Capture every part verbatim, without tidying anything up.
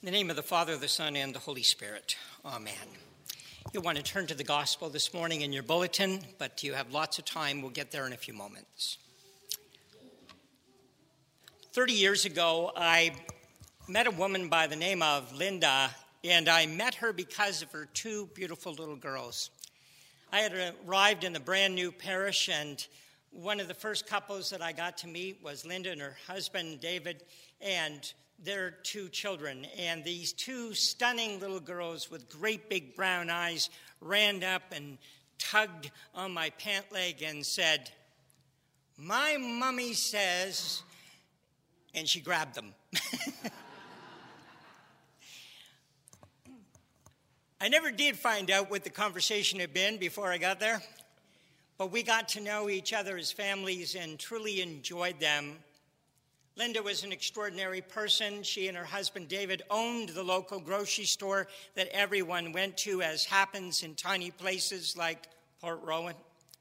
In the name of the Father, the Son, and the Holy Spirit. Amen. You'll want to turn to the gospel this morning in your bulletin, but you have lots of time. We'll get there in a few moments. Thirty years ago, I met a woman by the name of Linda, and I met her because of her two beautiful little girls. I had arrived in a brand new parish, and one of the first couples that I got to meet was Linda and her husband, David, and their two children. And these two stunning little girls with great big brown eyes ran up and tugged on my pant leg and said, "My mommy says," and she grabbed them. I never did find out what the conversation had been before I got there, but we got to know each other as families and truly enjoyed them. Linda was an extraordinary person. She and her husband, David, owned the local grocery store that everyone went to, as happens in tiny places like Port Rowan.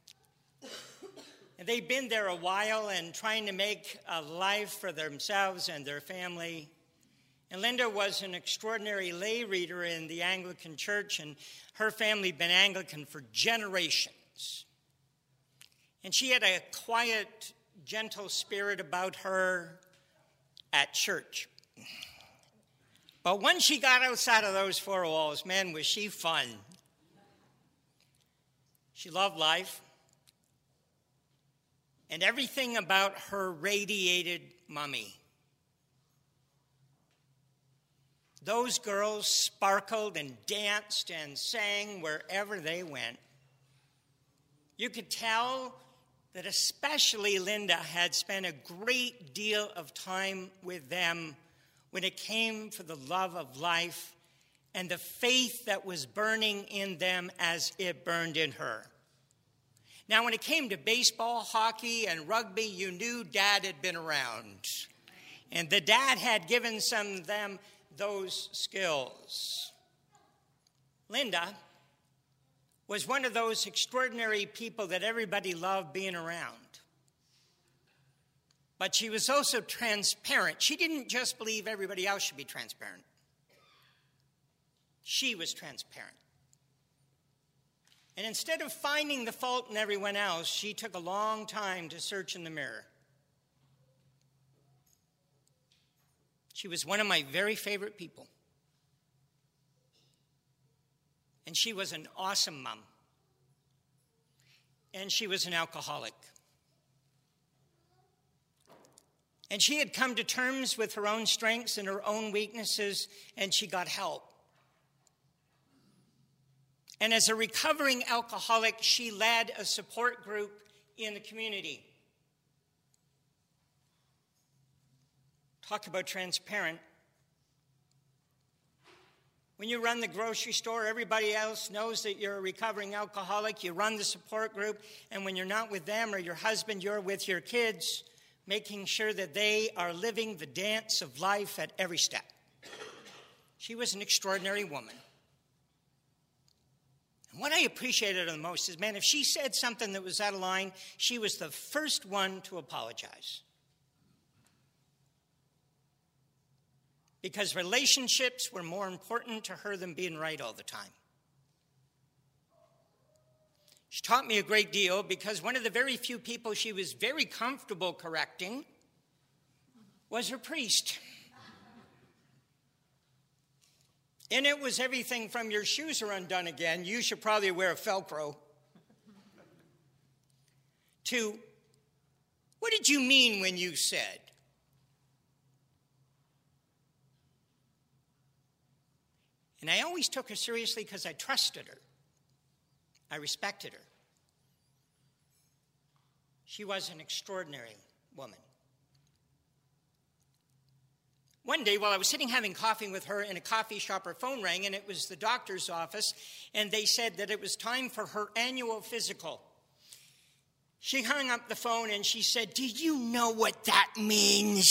And they'd been there a while and trying to make a life for themselves and their family. And Linda was an extraordinary lay reader in the Anglican Church, and her family had been Anglican for generations. And she had a quiet, gentle spirit about her at church. But when she got outside of those four walls, man, was she fun. She loved life, and everything about her radiated mommy. Those girls sparkled and danced and sang wherever they went. You could tell that especially Linda had spent a great deal of time with them when it came for the love of life and the faith that was burning in them as it burned in her. Now, when it came to baseball, hockey, and rugby, you knew Dad had been around. And the dad had given some of them those skills. Linda was one of those extraordinary people that everybody loved being around. But she was also transparent. She didn't just believe everybody else should be transparent. She was transparent. And instead of finding the fault in everyone else, she took a long time to search in the mirror. She was one of my very favorite people. And she was an awesome mom. And she was an alcoholic. And she had come to terms with her own strengths and her own weaknesses, and she got help. And as a recovering alcoholic, she led a support group in the community. Talk about transparent. When you run the grocery store, everybody else knows that you're a recovering alcoholic. You run the support group, and when you're not with them or your husband, you're with your kids, making sure that they are living the dance of life at every step. She was an extraordinary woman. And what I appreciated her the most is, man, if she said something that was out of line, she was the first one to apologize. Because relationships were more important to her than being right all the time. She taught me a great deal because one of the very few people she was very comfortable correcting was her priest. And it was everything from "your shoes are undone again, you should probably wear a Velcro," to "what did you mean when you said?" And I always took her seriously because I trusted her. I respected her. She was an extraordinary woman. One day, while I was sitting having coffee with her in a coffee shop, her phone rang, and it was the doctor's office, and they said that it was time for her annual physical. She hung up the phone, and she said, "Do you know what that means?"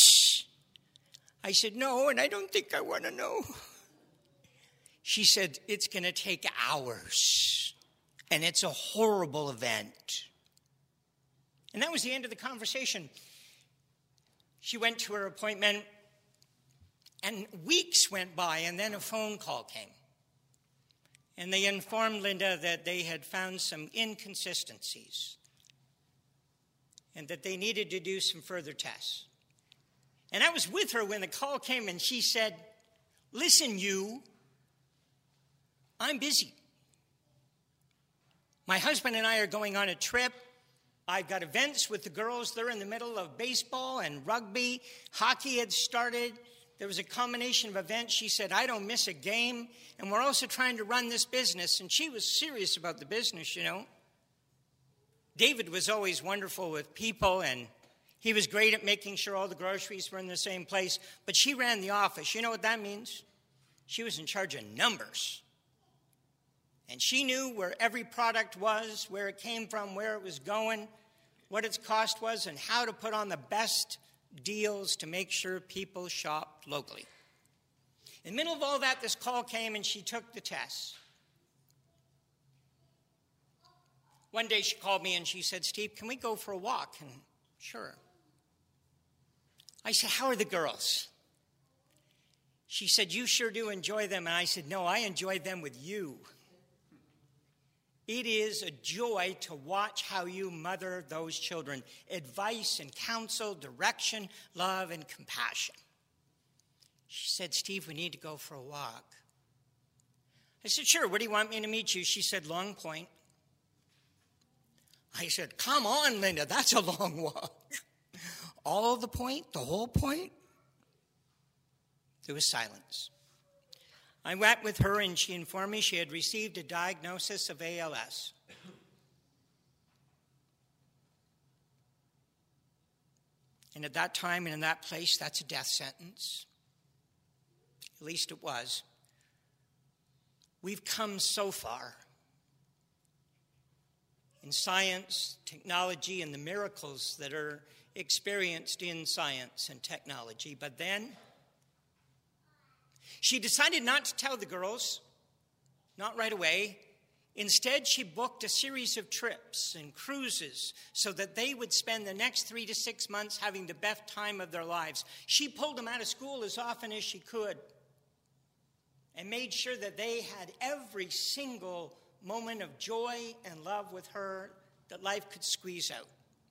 I said, "No, and I don't think I want to know." She said, "It's going to take hours, and it's a horrible event." And that was the end of the conversation. She went to her appointment, And weeks went by, and then a phone call came. And they informed Linda that they had found some inconsistencies and that they needed to do some further tests. And I was with her when the call came, and she said, "Listen, you, I'm busy. My husband and I are going on a trip. I've got events with the girls. They're in the middle of baseball and rugby. Hockey had started. There was a combination of events." She said, "I don't miss a game. And we're also trying to run this business." And she was serious about the business, you know. David was always wonderful with people, and he was great at making sure all the groceries were in the same place. But she ran the office. You know what that means? She was in charge of numbers. And she knew where every product was, where it came from, where it was going, what its cost was, and how to put on the best deals to make sure people shopped locally. In the middle of all that, this call came, and she took the test. One day she called me and she said, "Steve, can we go for a walk?" And sure. I said, "How are the girls?" She said, "You sure do enjoy them." And I said, "No, I enjoy them with you." It is a joy to watch how you mother those children. Advice and counsel, direction, love, and compassion. She said, "Steve, we need to go for a walk." I said, "Sure, where do you want me to meet you?" She said, "Long Point." I said, "Come on, Linda, that's a long walk." All the point, the whole point? There was silence. I went with her, and she informed me she had received a diagnosis of A L S. And at that time and in that place, that's a death sentence. At least it was. We've come so far in science, technology, and the miracles that are experienced in science and technology. But then she decided not to tell the girls, not right away. Instead, she booked a series of trips and cruises so that they would spend the next three to six months having the best time of their lives. She pulled them out of school as often as she could and made sure that they had every single moment of joy and love with her that life could squeeze out.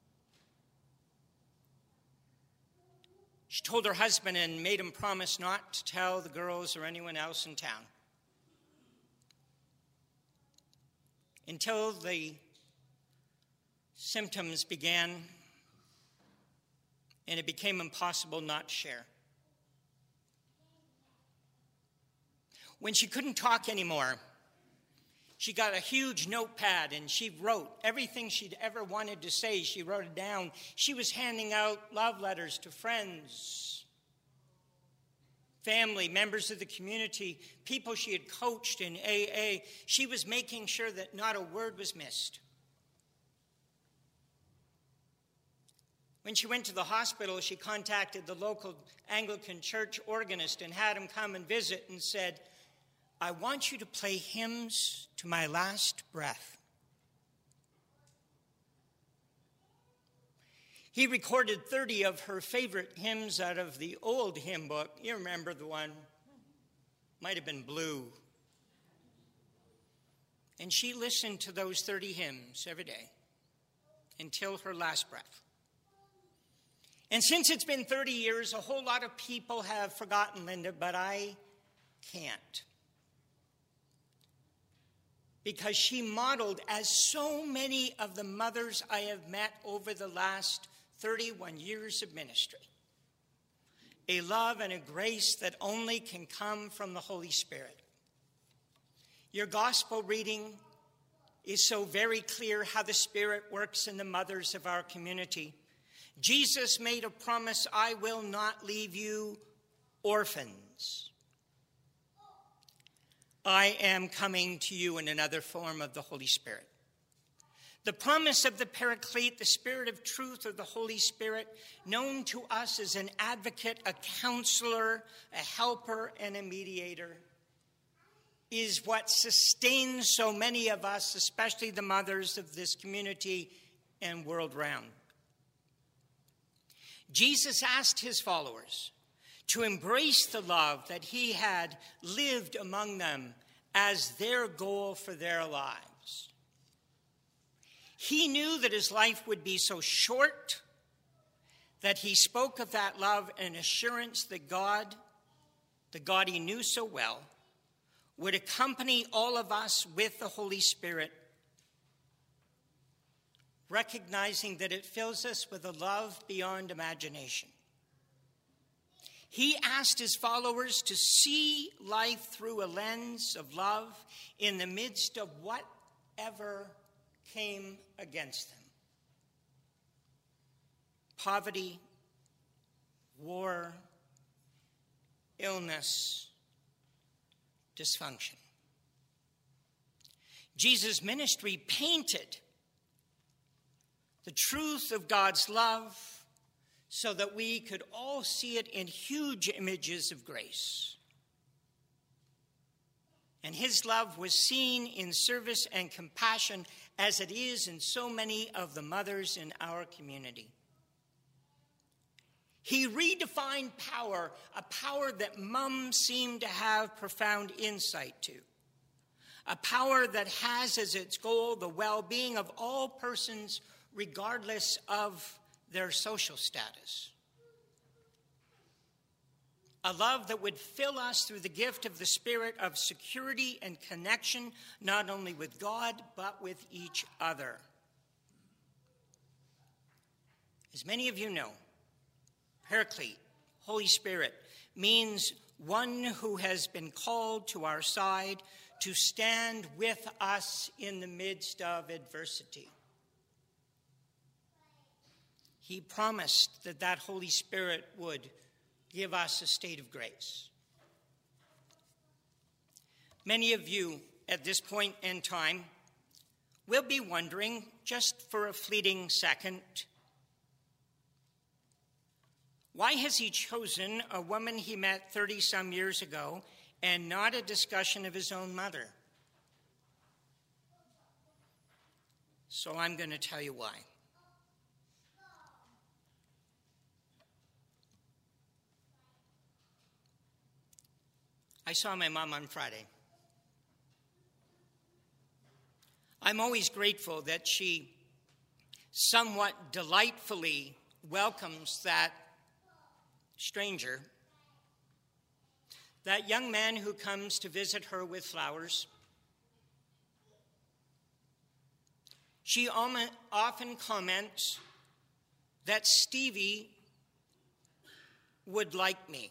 She told her husband and made him promise not to tell the girls or anyone else in town until the symptoms began and it became impossible not to share. When she couldn't talk anymore, she got a huge notepad and she wrote everything she'd ever wanted to say. She wrote it down. She was handing out love letters to friends, family, members of the community, people she had coached in A A. She was making sure that not a word was missed. When she went to the hospital, she contacted the local Anglican church organist and had him come and visit and said, "I want you to play hymns to my last breath." He recorded thirty of her favorite hymns out of the old hymn book. You remember the one? Might have been blue. And she listened to those thirty hymns every day until her last breath. And since it's been thirty years, a whole lot of people have forgotten Linda, but I can't. Because she modeled, as so many of the mothers I have met over the last thirty-one years of ministry, a love and a grace that only can come from the Holy Spirit. Your gospel reading is so very clear how the Spirit works in the mothers of our community. Jesus made a promise, "I will not leave you orphans. I am coming to you in another form of the Holy Spirit." The promise of the Paraclete, the Spirit of truth, or the Holy Spirit, known to us as an advocate, a counselor, a helper, and a mediator, is what sustains so many of us, especially the mothers of this community and world round. Jesus asked his followers to embrace the love that he had lived among them as their goal for their lives. He knew that his life would be so short that he spoke of that love and assurance that God, the God he knew so well, would accompany all of us with the Holy Spirit, recognizing that it fills us with a love beyond imagination. He asked his followers to see life through a lens of love in the midst of whatever came against them. Poverty, war, illness, dysfunction. Jesus' ministry painted the truth of God's love so that we could all see it in huge images of grace. And his love was seen in service and compassion as it is in so many of the mothers in our community. He redefined power, a power that moms seem to have profound insight to. A power that has as its goal the well-being of all persons regardless of their social status. A love that would fill us through the gift of the Spirit of security and connection, not only with God, but with each other. As many of you know, Paraclete, Holy Spirit, means one who has been called to our side to stand with us in the midst of adversity. He promised that that Holy Spirit would give us a state of grace. Many of you at this point in time will be wondering, just for a fleeting second, why has he chosen a woman he met thirty-some years ago and not a discussion of his own mother? So I'm going to tell you why. I saw my mom on Friday. I'm always grateful that she somewhat delightfully welcomes that stranger, that young man who comes to visit her with flowers. She often comments that Stevie would like me.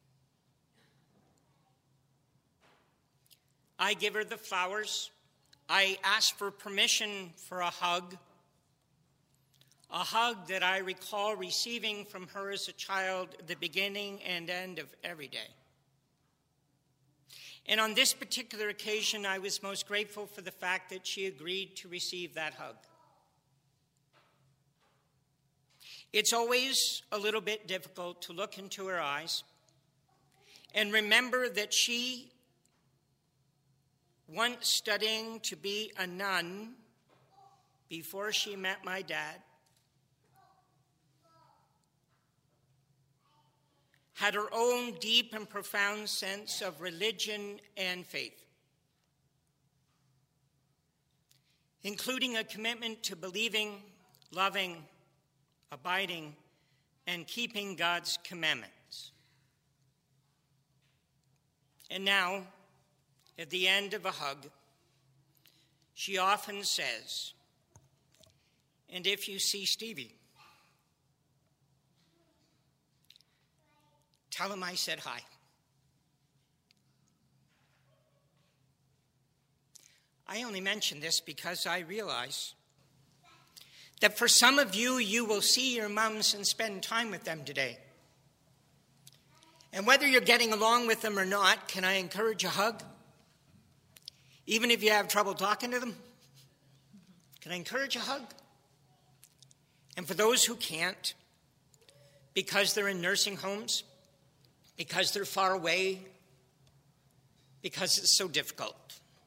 I give her the flowers. I ask for permission for a hug, a hug that I recall receiving from her as a child at the beginning and end of every day. And on this particular occasion, I was most grateful for the fact that she agreed to receive that hug. It's always a little bit difficult to look into her eyes and remember that she, once studying to be a nun before she met my dad, had her own deep and profound sense of religion and faith, including a commitment to believing, loving, abiding, and keeping God's commandments. And now, at the end of a hug, she often says, "And if you see Stevie, tell him I said hi." I only mention this because I realize that for some of you, you will see your moms and spend time with them today. And whether you're getting along with them or not, can I encourage a hug? Even if you have trouble talking to them, can I encourage a hug? And for those who can't, because they're in nursing homes, because they're far away, because it's so difficult,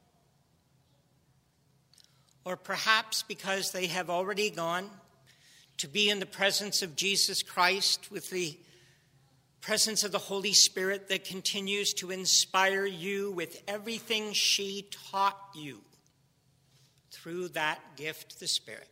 or perhaps because they have already gone to be in the presence of Jesus Christ with the presence of the Holy Spirit that continues to inspire you with everything she taught you through that gift, the Spirit.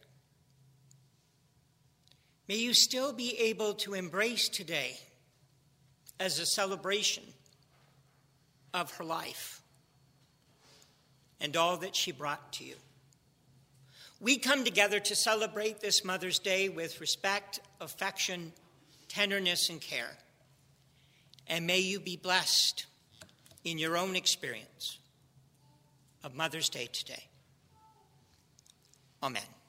May you still be able to embrace today as a celebration of her life and all that she brought to you. We come together to celebrate this Mother's Day with respect, affection, tenderness, and care. And may you be blessed in your own experience of Mother's Day today. Amen.